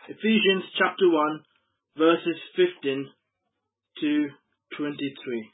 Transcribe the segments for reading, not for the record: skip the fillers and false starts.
Ephesians chapter 1, verses 15 to 23.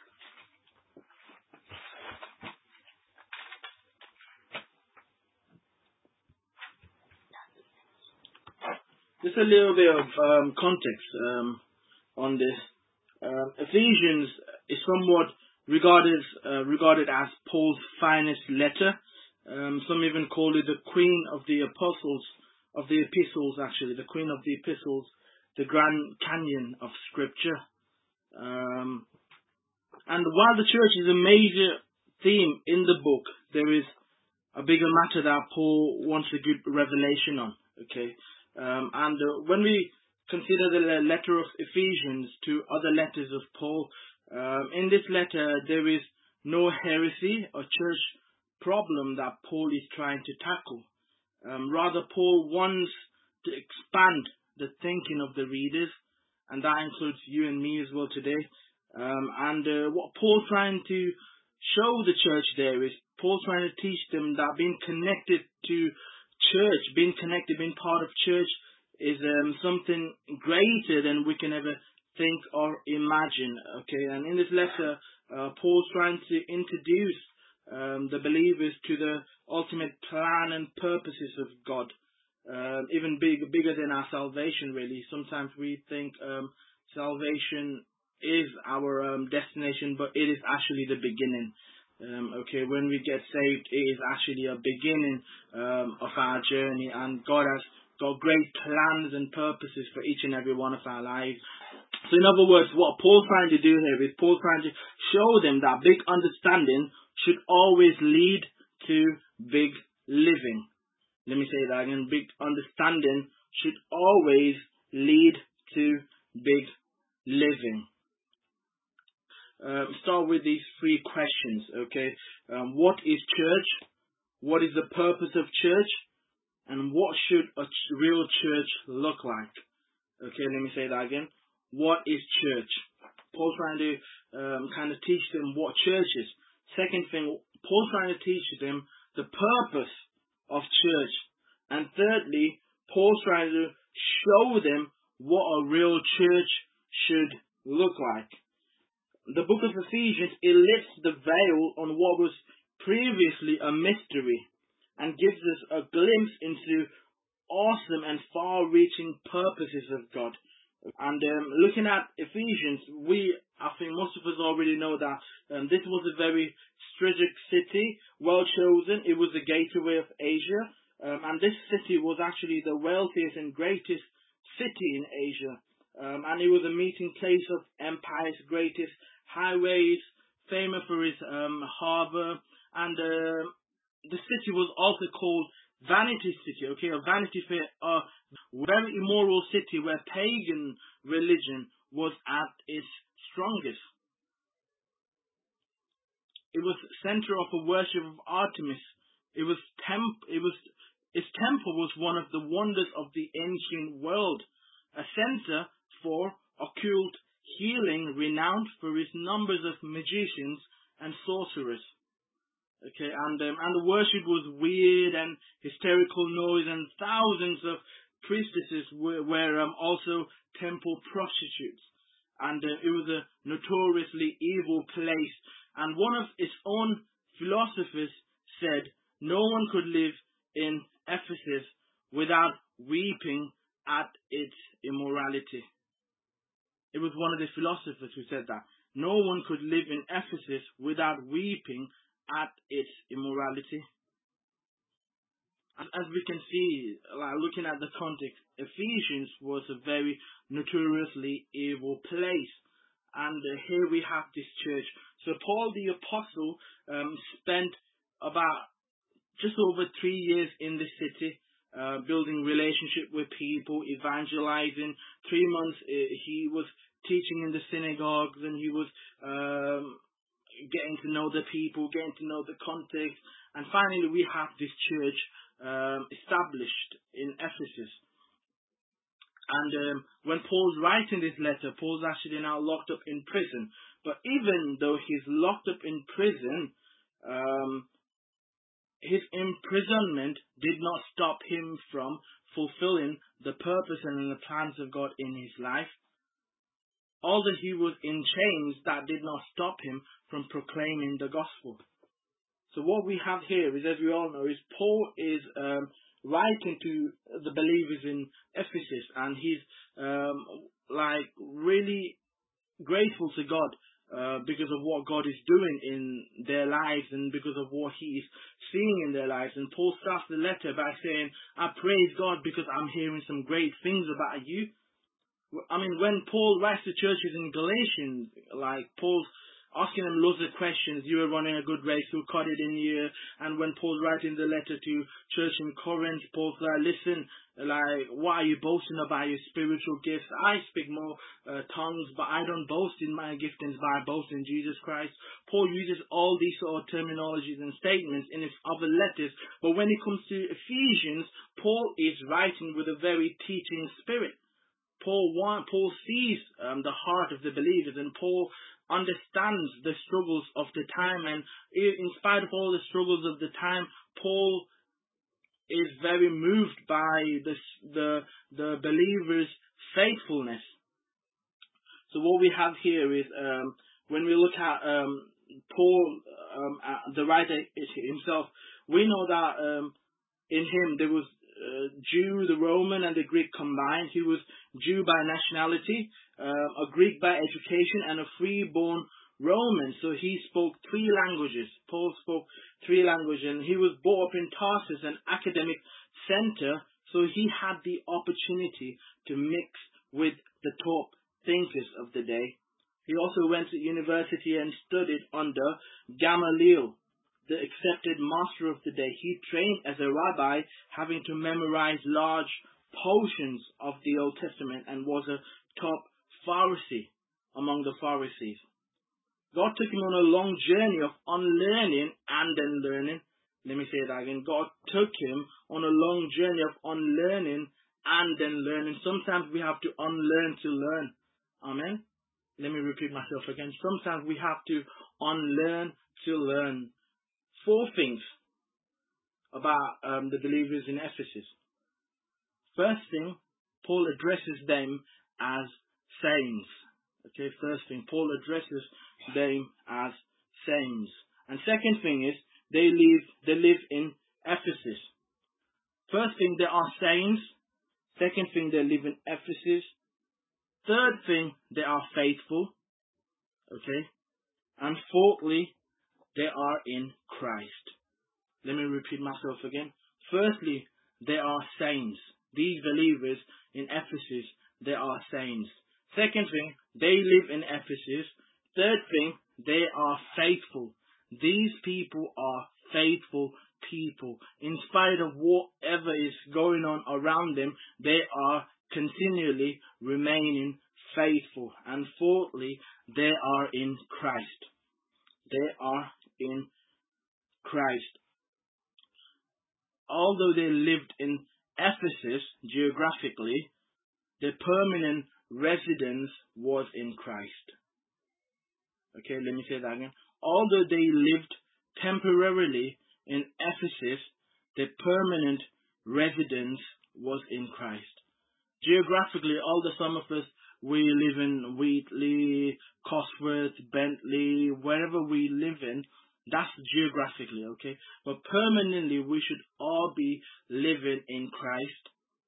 Just a little bit of context on this. Ephesians is somewhat regarded as Paul's finest letter. Some even call it the Queen of the Epistles, the Queen of the Epistles, the Grand Canyon of Scripture. And while the church is a major theme in the book, there is a bigger matter that Paul wants to give revelation on. Okay. When we consider the letter of Ephesians to other letters of Paul, in this letter there is no heresy or church problem that Paul is trying to tackle. Rather, Paul wants to expand the thinking of the readers, and that includes you and me as well today. What Paul's trying to show the church there is Paul's trying to teach them that being connected to church, being part of church is something greater than we can ever think or imagine. Okay, and in this letter, Paul's trying to introduce the believers to the ultimate plan and purposes of God, even bigger than our salvation. Really, sometimes we think salvation is our destination, but it is actually the beginning. When we get saved, it is actually a beginning of our journey, and God has got great plans and purposes for each and every one of our lives. So in other words, what Paul's trying to do here is Paul's trying to show them that big understanding should always lead to big living. Let me say that again. Big understanding should always lead to big living. Start with these three questions, okay? What is church? What is the purpose of church? And what should a real church look like? Okay, let me say that again. What is church? Paul's trying to kind of teach them what church is. Second thing, Paul's trying to teach them the purpose of church. And thirdly, Paul's trying to show them what a real church should look like. The book of Ephesians, it lifts the veil on what was previously a mystery and gives us a glimpse into awesome and far-reaching purposes of God. And looking at Ephesians, I think most of us already know that this was a very strategic city, well chosen. It was the gateway of Asia, and this city was actually the wealthiest and greatest city in Asia. And it was a meeting place of empires, greatest highways, famous for its harbor, and the city was also called Vanity City, okay, a vanity fair, a very immoral city where pagan religion was at its strongest. It was center of a worship of Artemis. Its temple was one of the wonders of the ancient world, a center for occult healing, renowned for its numbers of magicians and sorcerers. Okay, and the worship was weird and hysterical noise, and thousands of priestesses were also temple prostitutes, and it was a notoriously evil place. And one of its own philosophers said, no one could live in Ephesus without weeping at its immorality. It was one of the philosophers who said that. No one could live in Ephesus without weeping at its immorality. As we can see, looking at the context, Ephesians was a very notoriously evil place. And here we have this church. So Paul the Apostle spent about just over 3 years in the city, building relationship with people, evangelizing. 3 months he was teaching in the synagogues, and he was getting to know the people, getting to know the context. And finally we have this church established in Ephesus. And when Paul's writing this letter, Paul's actually now locked up in prison. But even though he's locked up in prison, his imprisonment did not stop him from fulfilling the purpose and the plans of God in his life. Although he was in chains, that did not stop him from proclaiming the gospel. So what we have here is, as we all know, is Paul is writing to the believers in Ephesus, and he's really grateful to God because of what God is doing in their lives and because of what he is seeing in their lives. And Paul starts the letter by saying, I praise God because I'm hearing some great things about you. I mean, when Paul writes to churches in Galatians, Paul's asking them loads of questions. You were running a good race, who caught it in you? And when Paul's writing the letter to church in Corinth, Paul's like, listen, why are you boasting about your spiritual gifts? I speak more tongues, but I don't boast in my giftings, but I boast in Jesus Christ. Paul uses all these sort of terminologies and statements in his other letters, but when it comes to Ephesians, Paul is writing with a very teaching spirit. Paul sees the heart of the believers, and Paul understands the struggles of the time, and in spite of all the struggles of the time, Paul is very moved by the believers' faithfulness. So what we have here is, when we look at Paul, the writer himself, we know that in him there was Jew, the Roman, and the Greek combined. He was Jew by nationality, a Greek by education, and a freeborn Roman. So he spoke 3 languages. Paul spoke 3 languages, and he was brought up in Tarsus, an academic center. So he had the opportunity to mix with the top thinkers of the day. He also went to university and studied under Gamaliel, the accepted master of the day. He trained as a rabbi, having to memorize large portions of the Old Testament, and was a top Pharisee among the Pharisees. God took him on a long journey of unlearning and then learning. Let me say that again. God took him on a long journey of unlearning and then learning. Sometimes we have to unlearn to learn. Amen. Let me repeat myself again. Sometimes we have to unlearn to learn. 4 things about the believers in Ephesus. First thing, Paul addresses them as saints. Okay, first thing, Paul addresses them as saints. And second thing is, they live in Ephesus. First thing, they are saints. Second thing, they live in Ephesus. Third thing, they are faithful. Okay. And fourthly, they are in Christ. Let me repeat myself again. Firstly, they are saints. These believers in Ephesus, they are saints. Second thing, they live in Ephesus. Third thing, they are faithful. These people are faithful people. In spite of whatever is going on around them, they are continually remaining faithful. And fourthly, they are in Christ. They are in Christ. Although they lived in Ephesus geographically, their permanent residence was in Christ. Okay, let me say that again. Although they lived temporarily in Ephesus, their permanent residence was in Christ. Geographically, although some of us, we live in Wheatley, Cosworth, Bentley, wherever we live in, that's geographically, okay? But permanently, we should all be living in Christ.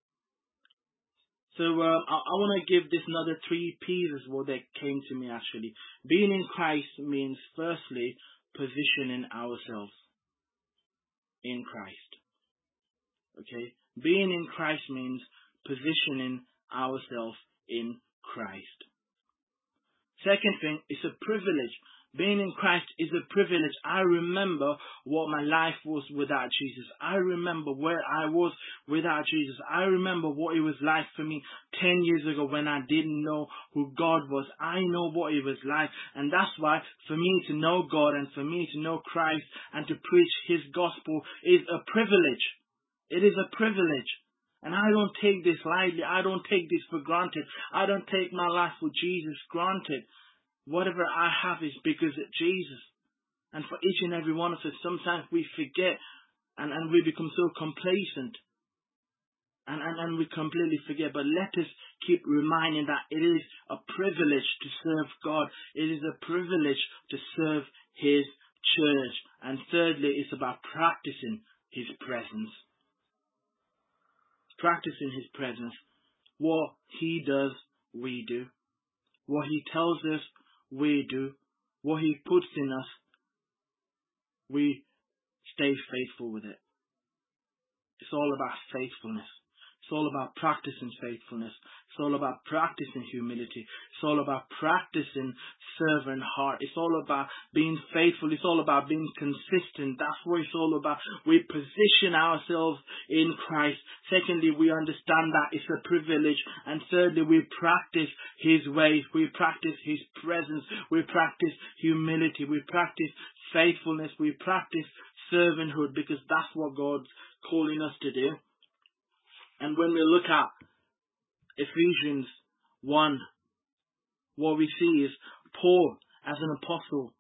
So I want to give this another 3 P's as well that came to me actually. Being in Christ means, firstly, positioning ourselves in Christ. Okay? Being in Christ means positioning ourselves in Christ. Second thing, it's a privilege. Being in Christ is a privilege. I remember what my life was without Jesus. I remember where I was without Jesus. I remember what it was like for me 10 years ago when I didn't know who God was. I know what it was like. And that's why for me to know God and for me to know Christ and to preach His gospel is a privilege. It is a privilege. And I don't take this lightly. I don't take this for granted. I don't take my life with Jesus granted. Whatever I have is because of Jesus. And for each and every one of us, sometimes we forget and we become so complacent. And we completely forget. But let us keep reminding that it is a privilege to serve God. It is a privilege to serve His church. And thirdly, it's about practicing His presence. Practicing His presence. What He does, we do. What He tells us, we do. What He puts in us, we stay faithful with it. It's all about faithfulness. It's all about practicing faithfulness. It's all about practicing humility. It's all about practicing servant heart. It's all about being faithful. It's all about being consistent. That's what it's all about. We position ourselves in Christ. Secondly, we understand that it's a privilege. And thirdly, we practice His ways. We practice His presence. We practice humility. We practice faithfulness. We practice servanthood, because that's what God's calling us to do. And when we look at Ephesians 1, what we see is Paul, as an apostle,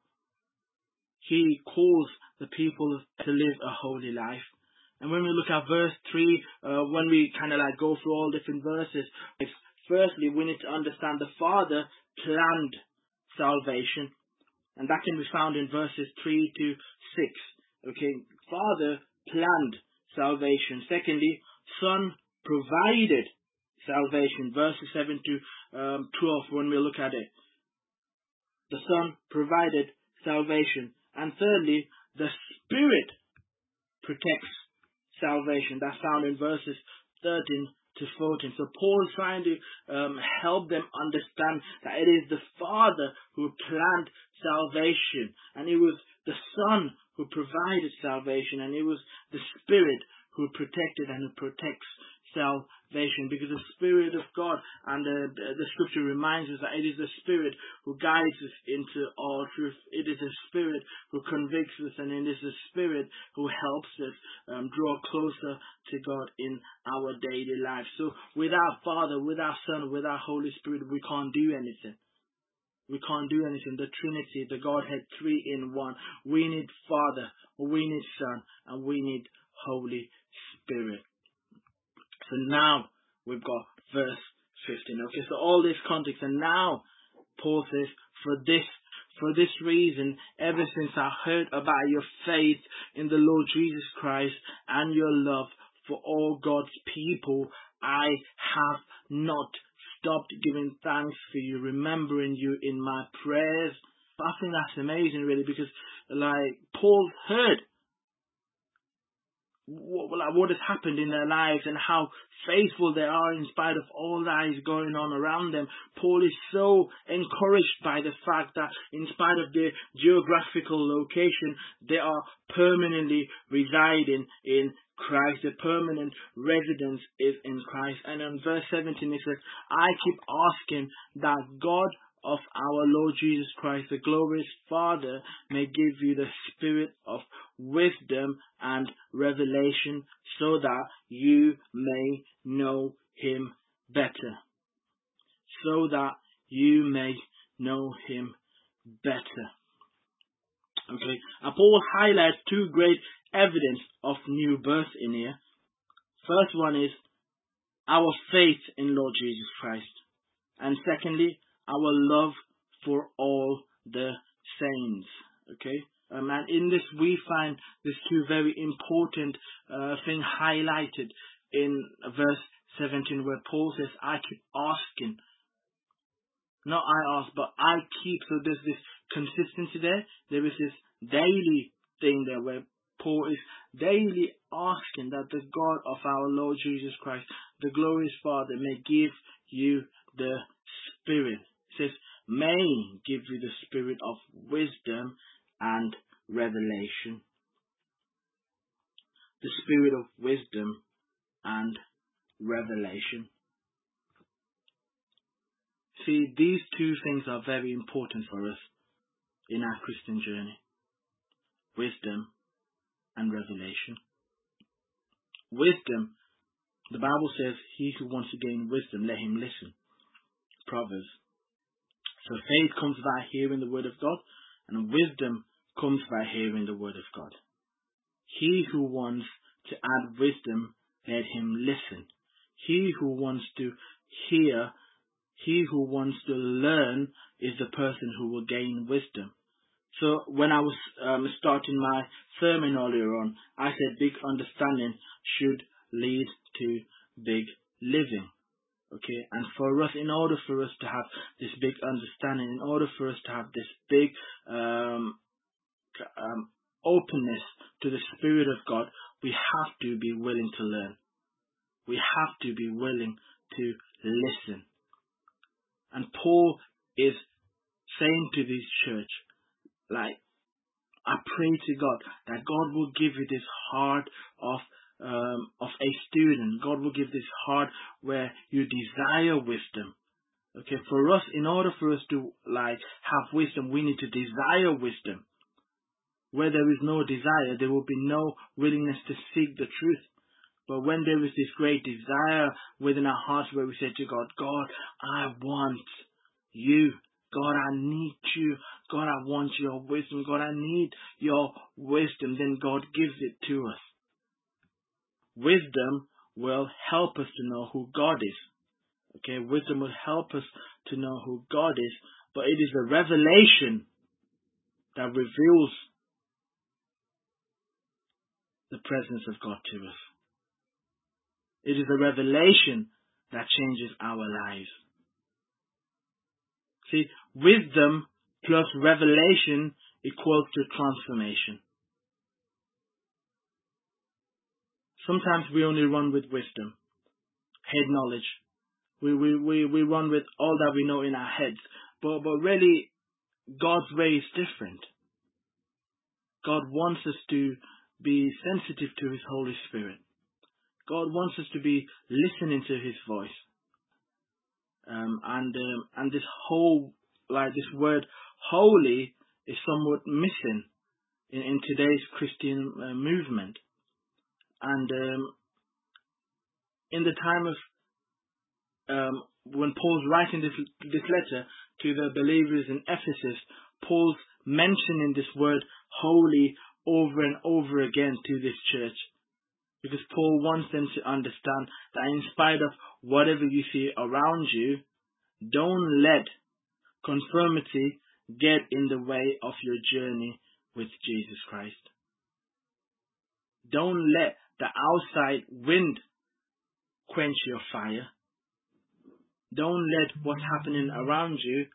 he calls the people to live a holy life. And when we look at verse 3, when we kind of like go through all different verses, firstly, we need to understand the Father planned salvation. And that can be found in verses 3 to 6. Okay, Father planned salvation. Secondly, Son provided salvation. Verses 7 to 12, when we look at it. The Son provided salvation. And thirdly, the Spirit protects salvation. That's found in verses 13 to 14. So Paul is trying to help them understand that it is the Father who planned salvation, and it was the Son who provided salvation, and it was the Spirit who protected and who protects salvation, because the Spirit of God, and the scripture reminds us that it is the Spirit who guides us into all truth. It is the Spirit who convicts us, and it is the Spirit who helps us draw closer to God in our daily life. So without Father, without Son, without Holy Spirit, we can't do anything. We can't do anything. The Trinity, the Godhead, 3 in 1. We need Father, we need Son, and we need Holy Spirit. So now we've got verse 15. Okay, so all this context, and now Paul says, for this reason, ever since I heard about your faith in the Lord Jesus Christ and your love for all God's people, I have not stopped giving thanks for you, remembering you in my prayers. I think that's amazing, really, because like Paul heard what has happened in their lives and how faithful they are in spite of all that is going on around them. Paul is so encouraged by the fact that in spite of their geographical location, they are permanently residing in Christ. Their permanent residence is in Christ. And in verse 17 it says, I keep asking that God of our Lord Jesus Christ, the glorious Father, may give you the spirit of wisdom and revelation, so that you may know Him better. So that you may know Him better. Okay, and Paul highlights two great evidence of new birth in here. First one is our faith in Lord Jesus Christ. And secondly, our love for all the saints. Okay, and in this we find these two very important things highlighted in verse 17, where Paul says, I keep asking. Not I ask, but I keep. So there's this consistency there. There is this daily thing there where Paul is daily asking that the God of our Lord Jesus Christ, the glorious Father, may give you the Spirit. It says, may give you the spirit of wisdom and revelation. The spirit of wisdom and revelation. See, these two things are very important for us in our Christian journey. Wisdom and revelation. Wisdom, the Bible says, he who wants to gain wisdom, let him listen. Proverbs. So faith comes by hearing the word of God, and wisdom comes by hearing the word of God. He who wants to add wisdom, let him listen. He who wants to hear, he who wants to learn is the person who will gain wisdom. So when I was starting my sermon earlier on, I said big understanding should lead to big living. Okay, and for us, in order for us to have this big understanding, in order for us to have this big openness to the Spirit of God, we have to be willing to learn. We have to be willing to listen. And Paul is saying to this church, like, I pray to God that God will give you this heart of a student. God will give this heart where you desire wisdom. Okay, for us, in order for us to have wisdom, we need to desire wisdom. Where there is no desire, there will be no willingness to seek the truth. But when there is this great desire within our hearts where we say to God, God, I want you. God, I need you. God, I want your wisdom. God, I need your wisdom. Then God gives it to us. Wisdom will help us to know who God is. Okay, wisdom will help us to know who God is. But it is a revelation that reveals the presence of God to us. It is a revelation that changes our lives. See, wisdom plus revelation equals to transformation. Sometimes we only run with wisdom, head knowledge. We run with all that we know in our heads. But really, God's way is different. God wants us to be sensitive to His Holy Spirit. God wants us to be listening to His voice. And this whole, this word holy is somewhat missing in today's Christian movement. And in the time of when Paul's writing this letter to the believers in Ephesus, Paul's mentioning this word holy over and over again to this church. Because Paul wants them to understand that in spite of whatever you see around you, don't let conformity get in the way of your journey with Jesus Christ. Don't let the outside wind quench your fire. Don't let what's happening around you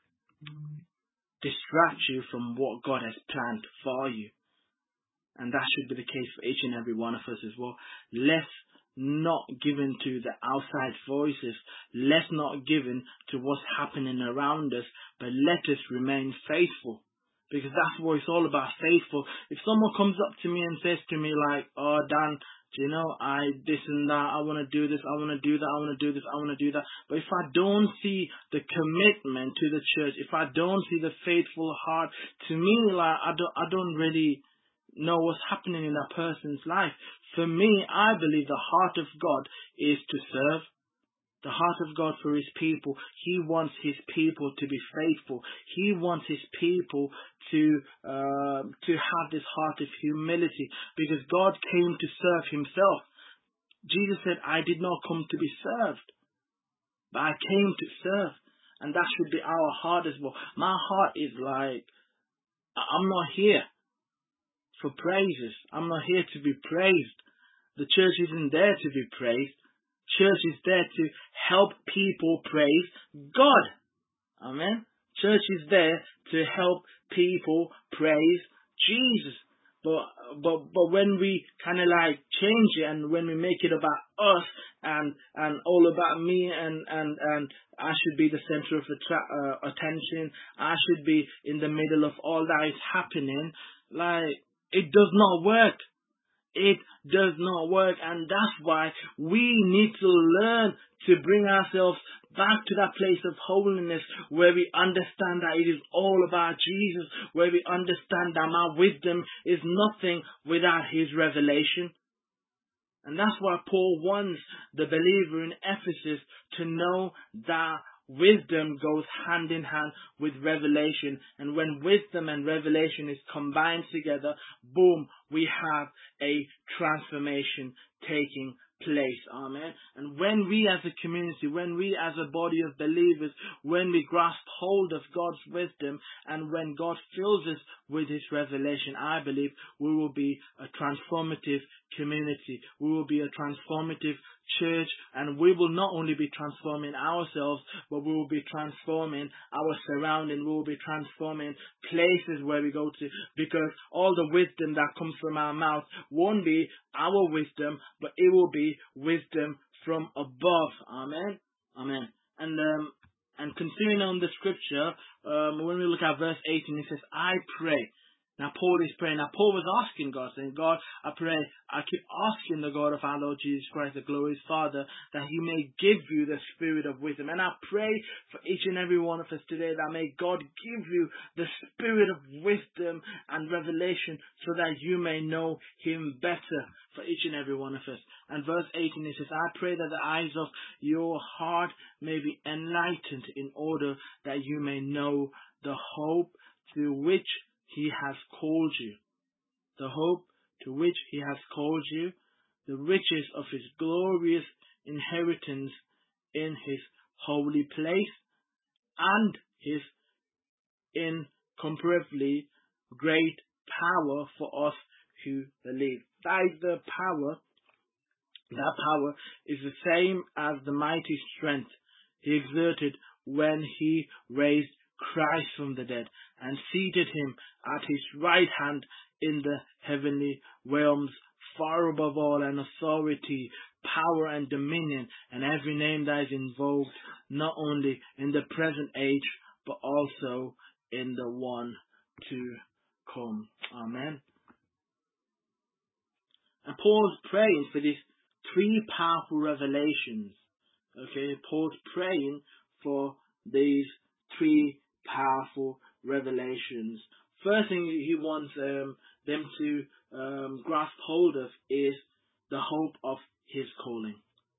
distract you from what God has planned for you. And that should be the case for each and every one of us as well. Let's not give in to the outside voices. Let's not give in to what's happening around us, but let us remain faithful. Because that's what it's all about, faithful. If someone comes up to me and says to me like, oh Dan, this and that, I want to do this, I want to do that, I want to do this, I want to do that. But if I don't see the commitment to the church, if I don't see the faithful heart, to me, I don't really know what's happening in that person's life. For me, I believe the heart of God is to serve. The heart of God for His people. He wants His people to be faithful. He wants His people to have this heart of humility, because God came to serve Himself. Jesus said, I did not come to be served, but I came to serve. And that should be our heart as well. My heart is like, I'm not here for praises. I'm not here to be praised. The church isn't there to be praised. Church is there to help people praise God. Amen. Church is there to help people praise Jesus. But when we kind of change it, and when we make it about us and all about me and I should be the center of attention, I should be in the middle of all that is happening, it does not work. It does not work, and that's why we need to learn to bring ourselves back to that place of holiness where we understand that it is all about Jesus, where we understand that my wisdom is nothing without His revelation. And that's why Paul wants the believer in Ephesus to know that wisdom goes hand in hand with revelation. And when wisdom and revelation is combined together, boom, we have a transformation taking place. Amen. And when we as a community, when we as a body of believers, when we grasp hold of God's wisdom, and when God fills us with His revelation, I believe we will be a transformative community. We will be a transformative church, and we will not only be transforming ourselves, but we will be transforming our surrounding. We will be transforming places where we go to, because all the wisdom that comes from our mouth won't be our wisdom, but it will be wisdom from above. Amen. Amen. And continuing on the scripture, when we look at verse 18, it says, I pray. Now Paul is praying. Now Paul was asking God, saying, God, I pray, I keep asking the God of our Lord Jesus Christ, the glorious Father, that He may give you the spirit of wisdom. And I pray for each and every one of us today that may God give you the spirit of wisdom and revelation so that you may know Him better, for each and every one of us. And verse 18, it says, I pray that the eyes of your heart may be enlightened in order that you may know the hope to which He has called you, the hope to which He has called you, the riches of His glorious inheritance in His holy place, and His incomparably great power for us who believe. That is the power. That power is the same as the mighty strength He exerted when He raised Christ from the dead and seated Him at His right hand in the heavenly realms, far above all an authority, power and dominion, and every name that is invoked, not only in the present age, but also in the one to come. Amen. And Paul's praying for these three powerful revelations. Okay, Paul's praying for these three powerful revelations. First thing he wants them to grasp hold of is the hope of his calling.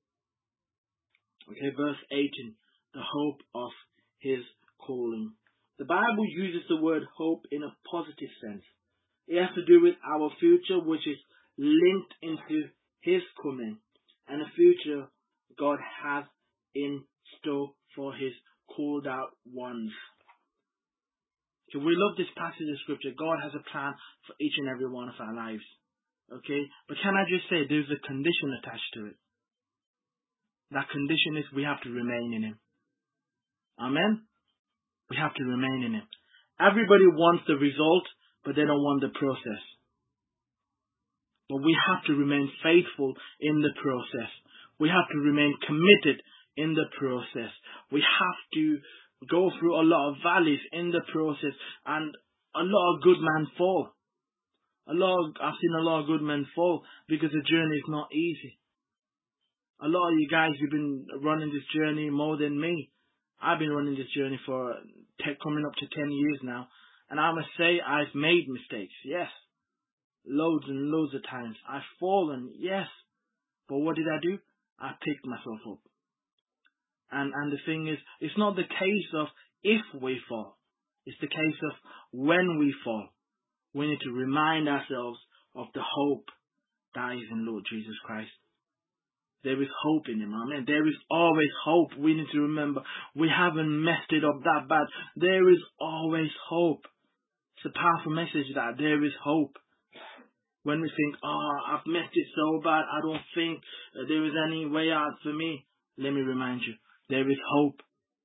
Okay, verse 18, the hope of his calling. The Bible uses the word hope in a positive sense. It has to do with our future, which is linked into His coming, and the future God has in store for His called out ones. So we love this passage of scripture. God has a plan for each and every one of our lives. Okay? But can I just say there's a condition attached to it. That condition is we have to remain in Him. Amen? We have to remain in Him. Everybody wants the result, but they don't want the process. But we have to remain faithful in the process. We have to remain committed in the process. We have to go through a lot of valleys in the process, and a lot of good men fall. I've seen a lot of good men fall because the journey is not easy. A lot of you guys, you've been running this journey more than me. I've been running this journey for coming up to 10 years now, and I must say I've made mistakes, yes. Loads and loads of times. I've fallen, yes. But what did I do? I picked myself up. And the thing is, it's not the case of if we fall. It's the case of when we fall. We need to remind ourselves of the hope that is in Lord Jesus Christ. There is hope in Him, amen. There is always hope. We need to remember we haven't messed it up that bad. There is always hope. It's a powerful message that there is hope. When we think, I've messed it so bad, I don't think there is any way out for me. Let me remind you, there is hope.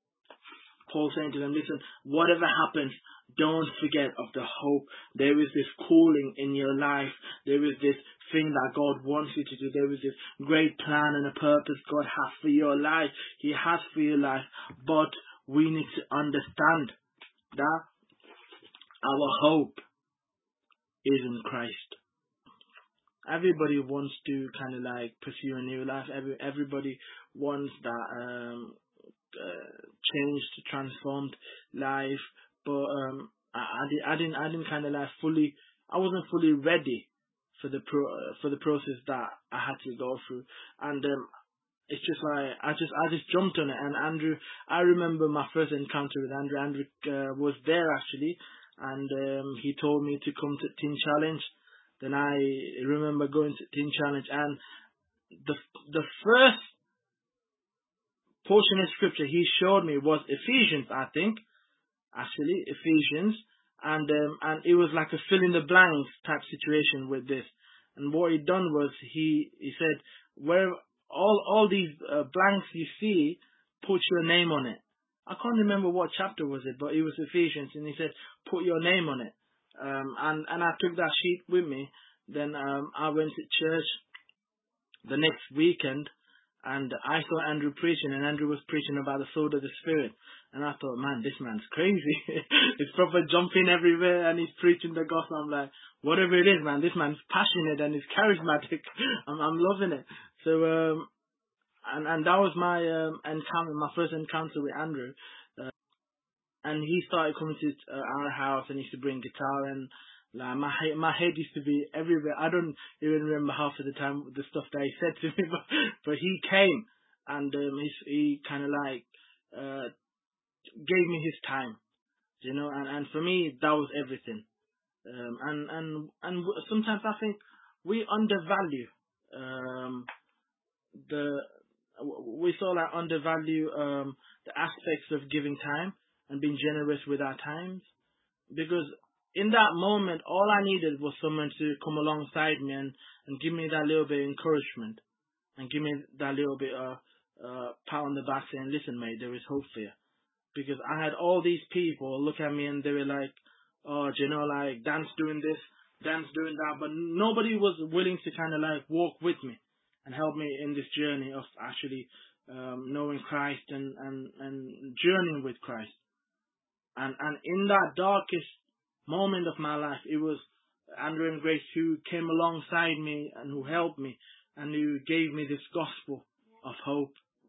Paul saying to them, listen, whatever happens, don't forget of the hope. There is this calling in your life. There is this thing that God wants you to do. There is this great plan and a purpose God has for your life. He has for your life. But we need to understand that our hope is in Christ. Everybody wants to kind of like pursue a new life. Everybody wants that changed, transformed life. But I didn't kind of like fully. I wasn't fully ready for the process that I had to go through. And it's just like I just jumped on it. And Andrew, I remember my first encounter with Andrew. Andrew was there actually, and he told me to come to Teen Challenge. Then I remember going to Teen Challenge, and the first portion of scripture he showed me was Ephesians, I think, actually Ephesians, and it was like a fill in the blanks type situation with this. And what he done was he said, where all these blanks you see, put your name on it. I can't remember what chapter was it, but it was Ephesians, and he said, put your name on it. And I took that sheet with me. Then I went to church the next weekend, and I saw Andrew preaching, and Andrew was preaching about the sword of the Spirit. And I thought, man, this man's crazy. He's proper jumping everywhere, and he's preaching the gospel. I'm like, whatever it is, man, this man's passionate and he's charismatic. I'm loving it. So, and that was my encounter, my first encounter with Andrew. And he started coming to our house, and he used to bring guitar, and like my head used to be everywhere. I don't even remember half of the time the stuff that he said to me, but he came, and he kind of like gave me his time, and for me that was everything. And sometimes I think we undervalue the aspects of giving time and being generous with our times, because in that moment, all I needed was someone to come alongside me and give me that little bit of encouragement and give me that little bit of pat on the back saying, listen, mate, there is hope for you. Because I had all these people look at me and they were like, oh, like Dan's doing this, Dan's doing that. But nobody was willing to kind of like walk with me and help me in this journey of actually knowing Christ and journeying with Christ. And in that darkest moment of my life, it was Andrew and Grace who came alongside me and who helped me and who gave me this gospel of hope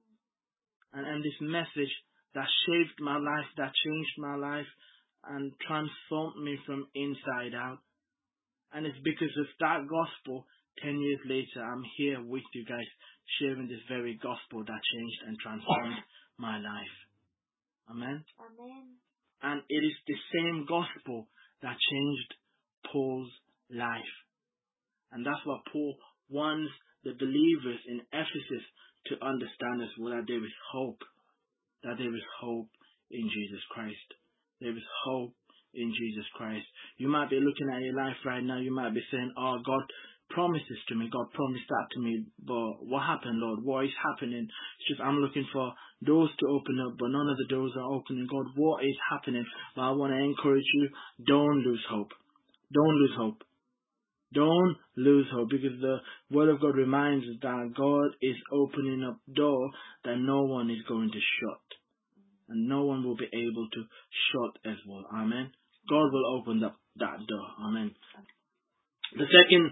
and this message that shaped my life, that changed my life and transformed me from inside out. And it's because of that gospel, 10 years later, I'm here with you guys sharing this very gospel that changed and transformed my life. Amen? Amen. And it is the same gospel that changed Paul's life. And that's what Paul wants the believers in Ephesus to understand as well, that there is hope. That there is hope in Jesus Christ. There is hope in Jesus Christ. You might be looking at your life right now, you might be saying, oh, God promises to me, God promised that to me, but what happened, Lord? What is happening? It's just I'm looking for doors to open up, but none of the doors are opening. God, what is happening? But I want to encourage you, don't lose hope. Don't lose hope. Don't lose hope, because the Word of God reminds us that God is opening up doors that no one is going to shut. And no one will be able to shut as well. Amen. God will open up that door. Amen. The second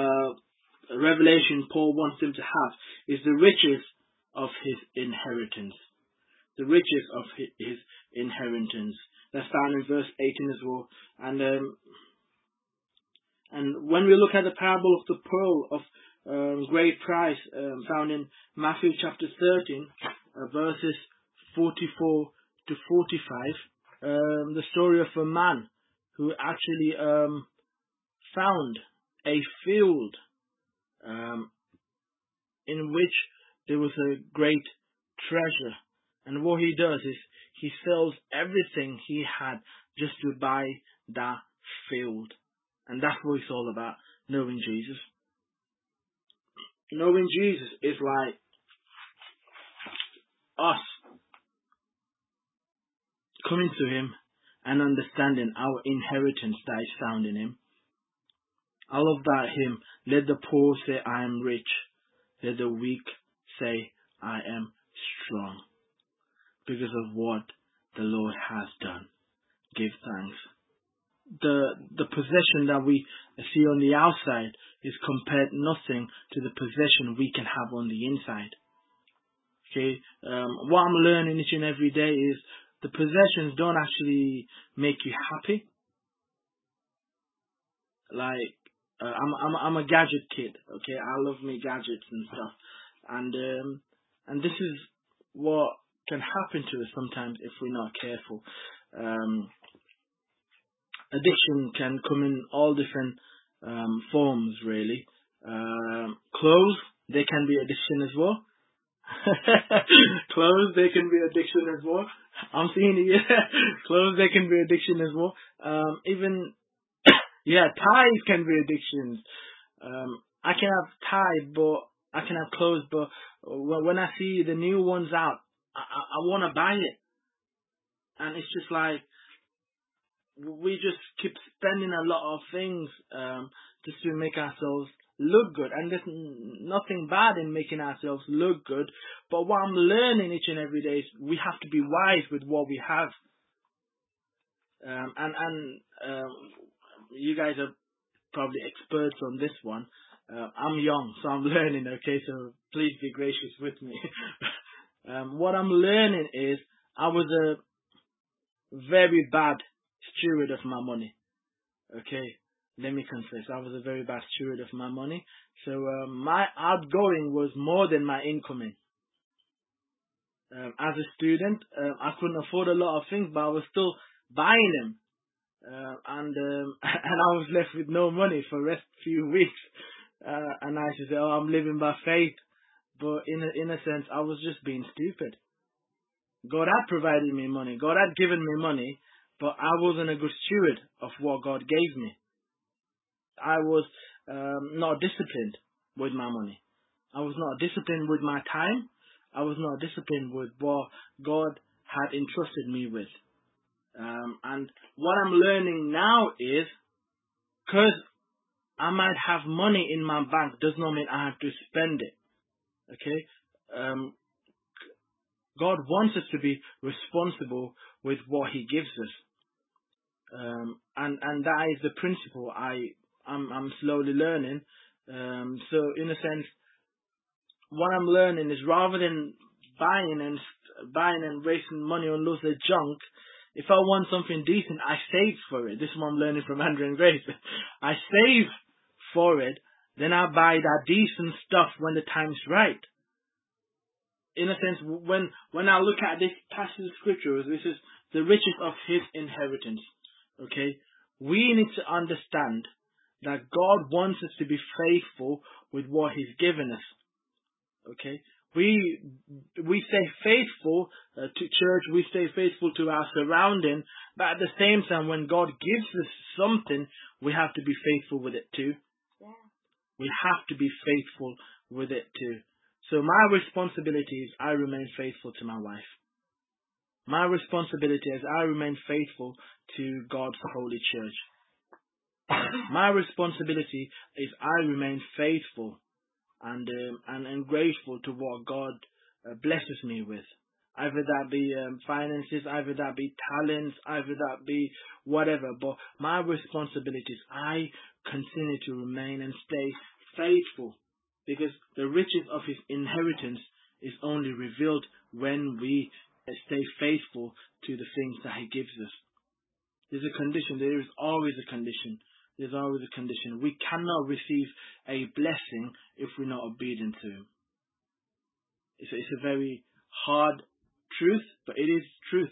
revelation Paul wants them to have is the riches of his inheritance. The riches of his inheritance. That's found in verse 18 as well. And when we look at the parable of the pearl of great price, found in Matthew chapter 13, verses 44 to 45, the story of a man who actually found a field in which there was a great treasure. And what he does is he sells everything he had just to buy that field. And that's what it's all about, knowing Jesus. Knowing Jesus is like us coming to him and understanding our inheritance that is found in him. I love that hymn. Let the poor say I am rich. Let the weak say I am strong. Because of what the Lord has done. Give thanks. The possession that we see on the outside is compared nothing to the possession we can have on the inside. Okay, what I'm learning each and every day is the possessions don't actually make you happy. Like I'm a gadget kid. Okay, I love me gadgets and stuff, and this is what can happen to us sometimes if we're not careful. Addiction can come in all different forms, really. Clothes, they can be addiction as well. Clothes, they can be addiction as well. I'm seeing it. Yeah. Clothes, they can be addiction as well. Even ties can be addictions. I can have ties, but I can have clothes, but when I see the new ones out, I want to buy it, and it's just like we just keep spending a lot of things just to make ourselves look good. And there's nothing bad in making ourselves look good, but what I'm learning each and every day is we have to be wise with what we have. You guys are probably experts on this one. I'm young, so I'm learning, okay? So please be gracious with me. What I'm learning is I was a very bad steward of my money, okay? Let me confess, I was a very bad steward of my money. So my outgoing was more than my incoming. As a student, I couldn't afford a lot of things, but I was still buying them. And I was left with no money for the rest few weeks. And I used to say, oh, I'm living by faith. But in a sense, I was just being stupid. God had provided me money. God had given me money, but I wasn't a good steward of what God gave me. I was not disciplined with my money. I was not disciplined with my time. I was not disciplined with what God had entrusted me with. And what I'm learning now is, because I might have money in my bank does not mean I have to spend it. Okay? God wants us to be responsible with what He gives us. And that is the principle I'm slowly learning. So in a sense, what I'm learning is rather than buying and wasting money on loads of junk, if I want something decent, I save for it. This is what I'm learning from Andrew and Grace. I save for it, then I buy that decent stuff when the time's right. In a sense, when I look at this passage of scriptures, this is the riches of His inheritance. Okay? We need to understand that God wants us to be faithful with what He's given us. Okay? We stay faithful to church, we stay faithful to our surrounding, but at the same time, when God gives us something, we have to be faithful with it too. Yeah. We have to be faithful with it too. So my responsibility is I remain faithful to my wife. My responsibility is I remain faithful to God's holy church. My responsibility is I remain faithful and grateful to what God blesses me with. Either that be finances, either that be talents, either that be whatever. But my responsibility is I continue to remain and stay faithful, because the riches of His inheritance is only revealed when we stay faithful to the things that He gives us. There's a condition. There is always a condition. There's always a condition. We cannot receive a blessing if we're not obedient to Him. It's a very hard truth, but it is truth.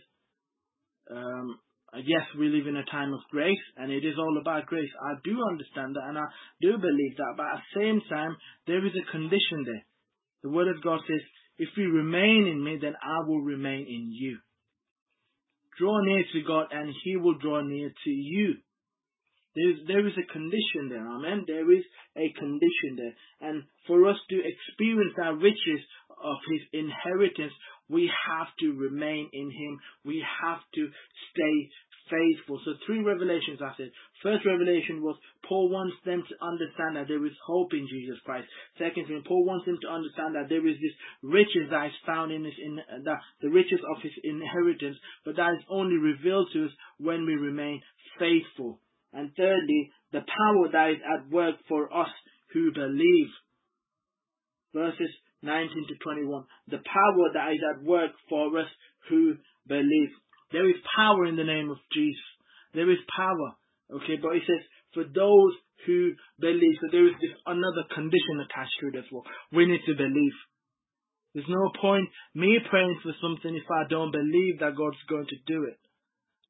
Yes, we live in a time of grace, and it is all about grace. I do understand that, and I do believe that, but at the same time, there is a condition there. The Word of God says, if you remain in me, then I will remain in you. Draw near to God, and He will draw near to you. There is a condition there, amen? There is a condition there. And for us to experience our riches of His inheritance, we have to remain in Him. We have to stay faithful. So 3 revelations I said. First revelation was Paul wants them to understand that there is hope in Jesus Christ. Second thing, Paul wants them to understand that there is this riches that is found in the riches of His inheritance, but that is only revealed to us when we remain faithful. And thirdly, the power that is at work for us who believe. Verses 19 to 21. The power that is at work for us who believe. There is power in the name of Jesus. There is power. Okay, but it says, for those who believe. So there is this another condition attached to it as well. We need to believe. There's no point me praying for something if I don't believe that God's going to do it.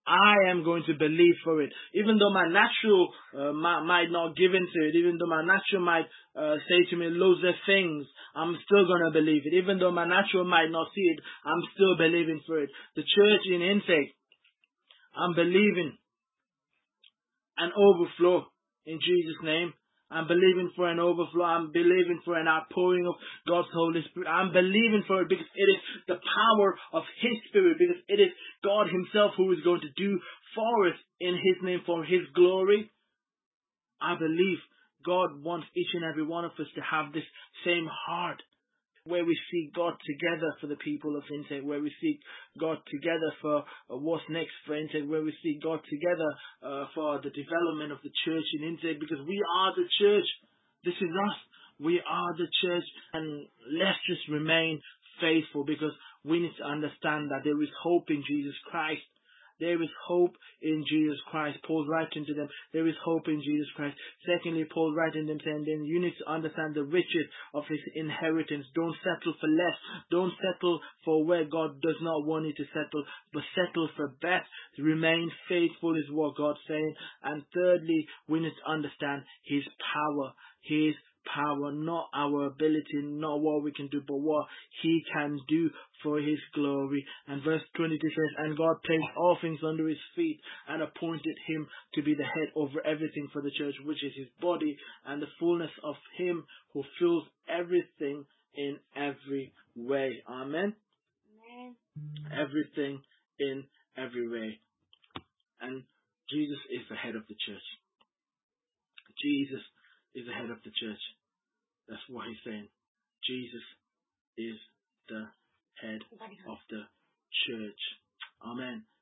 I am going to believe for it. Even though my natural might not give into it, even though my natural might say to me loads of things, I'm still going to believe it. Even though my natural might not see it, I'm still believing for it. The church in intake, I'm believing an overflow in Jesus' name. I'm believing for an overflow. I'm believing for an outpouring of God's Holy Spirit. I'm believing for it because it is the power of His Spirit, because it is God Himself who is going to do for us in His name, for His glory. I believe God wants each and every one of us to have this same heart, where we seek God together for the people of Intake, where we seek God together for what's next for Intake, where we seek God together for the development of the church in Intake, because we are the church. This is us. We are the church, and let's just remain faithful, because we need to understand that there is hope in Jesus Christ. There is hope in Jesus Christ. Paul's writing to them, there is hope in Jesus Christ. Secondly, Paul's writing to them saying, then you need to understand the riches of His inheritance. Don't settle for less. Don't settle for where God does not want you to settle, but settle for best. Remain faithful is what God's saying. And thirdly, we need to understand His power. His power, not our ability, not what we can do, but what He can do for His glory. And verse 22 says, and God placed all things under His feet and appointed Him to be the head over everything for the church, which is His body, and the fullness of Him who fills everything in every way. Amen. Amen. Everything in every way. And Jesus is the head of the church. Jesus is the head of the church. That's what He's saying. Jesus is the head of the church. Amen.